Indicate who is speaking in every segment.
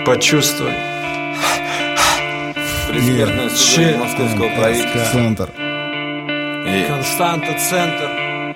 Speaker 1: почувствуй.
Speaker 2: Предсмертное суждение московского правительства.
Speaker 3: Центр.
Speaker 1: Константа, центр.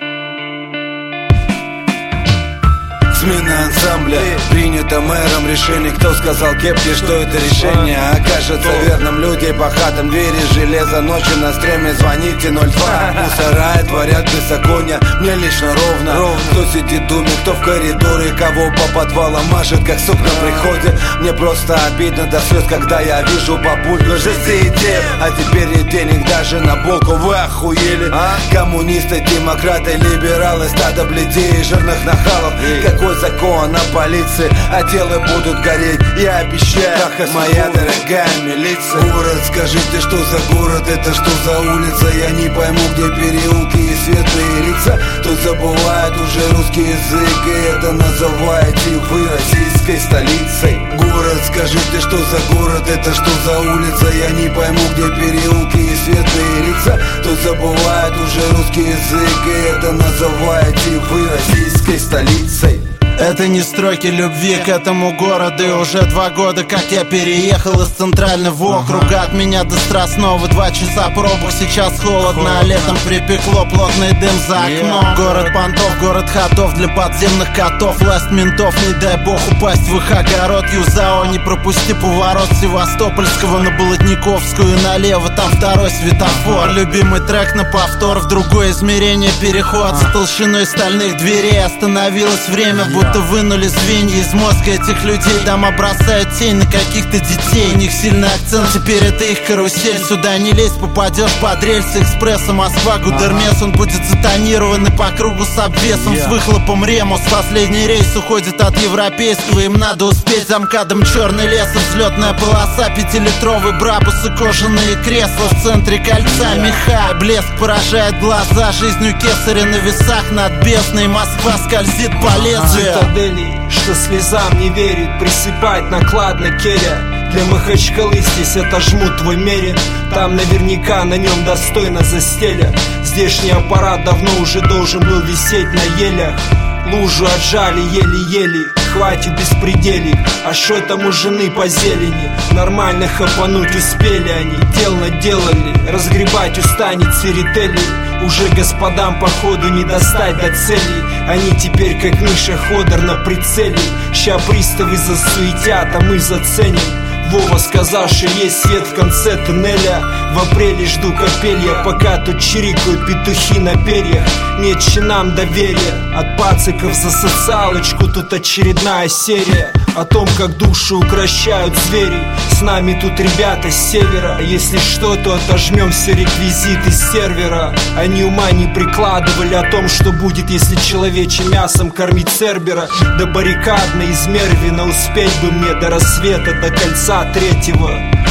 Speaker 2: Смена ансамбля принято мэром решение. Кто сказал кепке, что это решение окажется верным? Люди по хатам, двери, железо, ночью на стреме. Звоните 02. Мусора творят беззаконие. Мне лично ровно. Кто сидит в думе, кто в коридоре, кого по подвалам машет, как сук на приходе. Мне просто обидно до слез, когда я вижу бабульку. Жести идеи, а теперь нет денег даже на булку. Вы охуели? Коммунисты, демократы, либералы, стадо бледей, жирных нахалов. Какой закон о полиции, а дела будут гореть. Я обещаю, моя дорогая милиция. Город, скажите, что за город, это что за улица? Я не пойму, где переулки и светлые лица. Тут забывают уже русский язык, и это называете вы российской столицей. Город, скажите, что за город, это что за улица? Я не пойму, где переулки и светлые лица. Тут забывают уже русский язык, и это называете вы российской столицей.
Speaker 3: Это не строки любви к этому городу. И уже 2 года, как я переехал из центрального округа. От меня до Страстного 2 часа пробок. Сейчас холодно, а летом припекло. Плотный дым за окном. Город понтов, город ходов для подземных котов. Власть ментов, не дай бог упасть в их огород. Юзао, не пропусти поворот Севастопольского на Болотниковскую. Налево, там второй светофор. Любимый трек на повтор, в другое измерение переход. С толщиной стальных дверей остановилось время, будто вынули звенья из мозга этих людей. Дома бросают тень на каких-то детей. У них сильный акцент, теперь это их карусель. Сюда не лезь, попадешь под рельсы экспресса Москва, Гудермес. Он будет затонированный по кругу с обвесом, с выхлопом Ремус. Последний рейс уходит от европейского, им надо успеть. За МКАДом черный лес, взлетная полоса, 5-литровый Брабус и кожаные кресла. В центре кольца меха, блеск поражает глаза. Жизнью кесаря на весах над бездной. Москва скользит по лезвию.
Speaker 1: Что слезам не верит, присыпать накладно керя. Для Махачкалы здесь отожму твой мерин. Там наверняка на нем достойно застеля. Здешний аппарат давно уже должен был висеть на елях. Лужу отжали еле-еле, хватит беспределий. А шо там у жены по зелени? Нормально хапануть успели они, дел наделали. Разгребать устанет церетели. Уже господам походу не достать до цели. Они теперь как миша Ходор на прицеле. Ща приставы засуетят, а мы заценим. Вова сказал, что есть свет в конце туннеля. В апреле жду капелья, пока тут чирикают петухи на перьях. Нет чинам доверия от пациков за социалочку. Тут очередная серия о том, как душу укращают звери. С нами тут ребята с севера. Если что, то отожмем все реквизиты с сервера. Они ума не прикладывали о том, что будет, если человечьим мясом кормить Цербера. До баррикадной из Мервина успеть бы мне до рассвета, до кольца 3-го.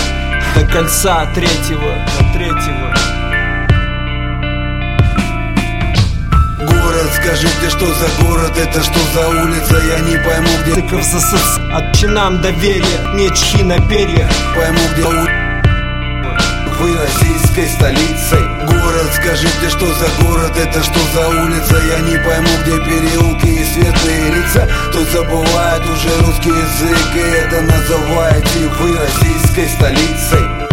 Speaker 1: До кольца 3-го, до 3-го.
Speaker 2: Город, скажите, что за город, это что за улица? Я не пойму, где
Speaker 1: Тыков засос от чинам доверия, мечхи на перьях.
Speaker 2: Пойму, где вы российской столицей. Город, скажите, что за город, это что за улица? Я не пойму, где переулки и светлые лица. Тут забывают уже русский язык, и это называете вы российской столицей.